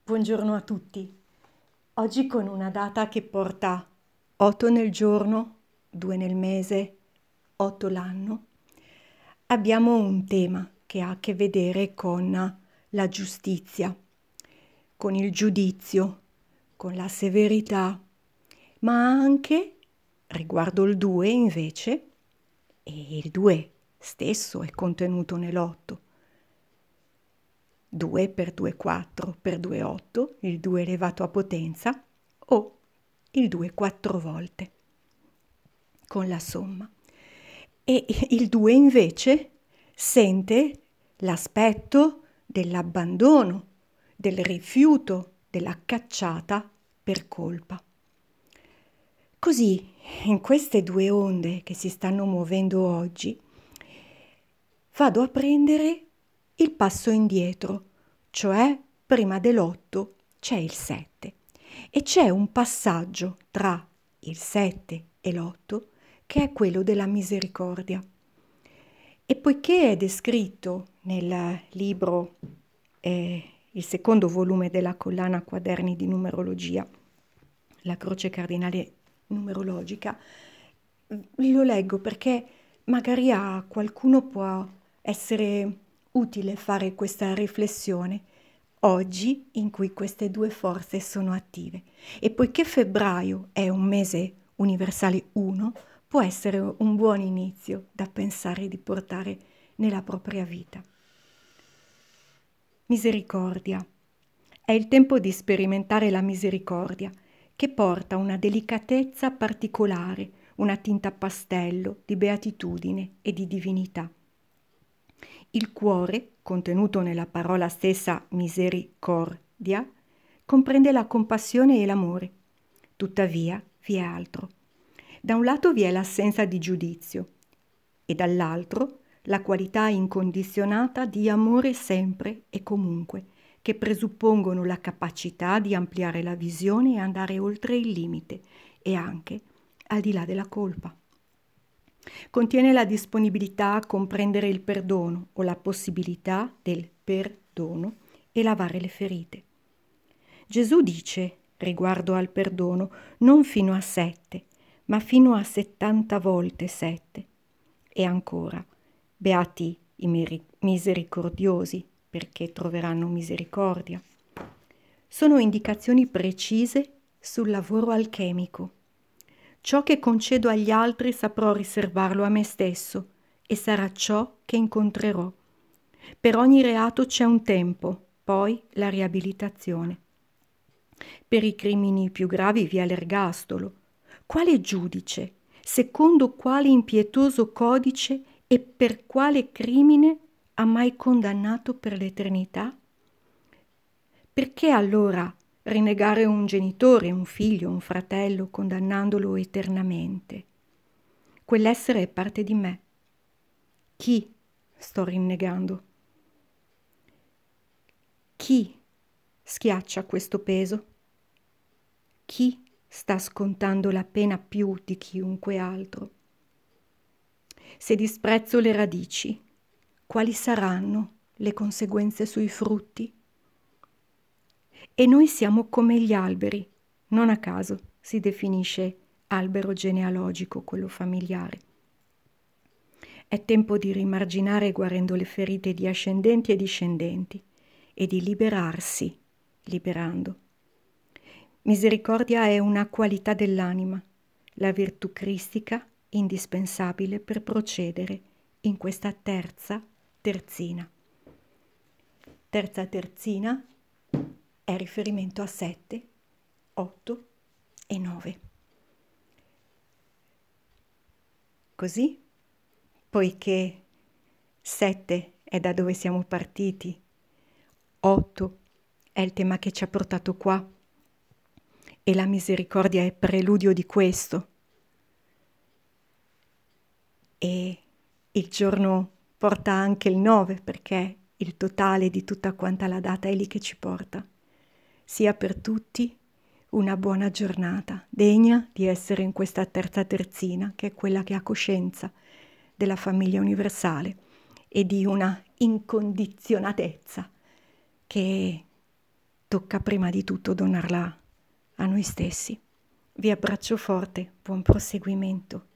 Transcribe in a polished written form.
Buongiorno a tutti. Oggi con una data che porta 8 nel giorno, 2 nel mese, 8 l'anno, abbiamo un tema che ha a che vedere con la giustizia, con il giudizio, con la severità, ma anche riguardo il 2 invece, e il 2 stesso è contenuto nell'8. 2 per 2 4 per 2 8, il 2 elevato a potenza, o il 2 4 volte con la somma. E il 2 invece sente l'aspetto dell'abbandono, del rifiuto, della cacciata per colpa. Così, in queste due onde che si stanno muovendo oggi, vado a prendere il passo indietro, cioè prima dell'8 c'è il 7 e c'è un passaggio tra il 7 e l'8 che è quello della misericordia. E poiché è descritto nel libro, il secondo volume della collana Quaderni di numerologia, la croce cardinale numerologica, lo leggo perché magari a qualcuno può essere utile fare questa riflessione oggi in cui queste due forze sono attive. E poiché febbraio è un mese universale 1, può essere un buon inizio da pensare di portare nella propria vita. Misericordia. È il tempo di sperimentare la misericordia, che porta una delicatezza particolare, una tinta pastello di beatitudine e di divinità. Il cuore, contenuto nella parola stessa misericordia, comprende la compassione e l'amore. Tuttavia vi è altro. Da un lato vi è l'assenza di giudizio e dall'altro la qualità incondizionata di amore sempre e comunque, che presuppongono la capacità di ampliare la visione e andare oltre il limite e anche al di là della colpa. Contiene la disponibilità a comprendere il perdono o la possibilità del perdono e lavare le ferite. Gesù dice, riguardo al perdono, non fino a 7, ma fino a 70 volte 7. E ancora, beati i misericordiosi, perché troveranno misericordia. Sono indicazioni precise sul lavoro alchemico. Ciò che concedo agli altri saprò riservarlo a me stesso e sarà ciò che incontrerò. Per ogni reato c'è un tempo, poi la riabilitazione. Per i crimini più gravi vi è l'ergastolo. Quale giudice, secondo quale impietoso codice e per quale crimine ha mai condannato per l'eternità? Perché allora rinnegare un genitore, un figlio, un fratello, condannandolo eternamente? Quell'essere è parte di me. Chi sto rinnegando? Chi schiaccia questo peso? Chi sta scontando la pena più di chiunque altro? Se disprezzo le radici, quali saranno le conseguenze sui frutti? E noi siamo come gli alberi, non a caso si definisce albero genealogico quello familiare. È tempo di rimarginare guarendo le ferite di ascendenti e discendenti e di liberarsi, liberando. Misericordia è una qualità dell'anima, la virtù cristica indispensabile per procedere in questa terza terzina. Terza terzina è riferimento a 7, 8 e 9. Così, poiché 7 è da dove siamo partiti, 8 è il tema che ci ha portato qua e la misericordia è preludio di questo. E il giorno porta anche il 9 perché il totale di tutta quanta la data è lì che ci porta. Sia per tutti una buona giornata, degna di essere in questa terza terzina, che è quella che ha coscienza della famiglia universale e di una incondizionatezza che tocca prima di tutto donarla a noi stessi. Vi abbraccio forte, buon proseguimento.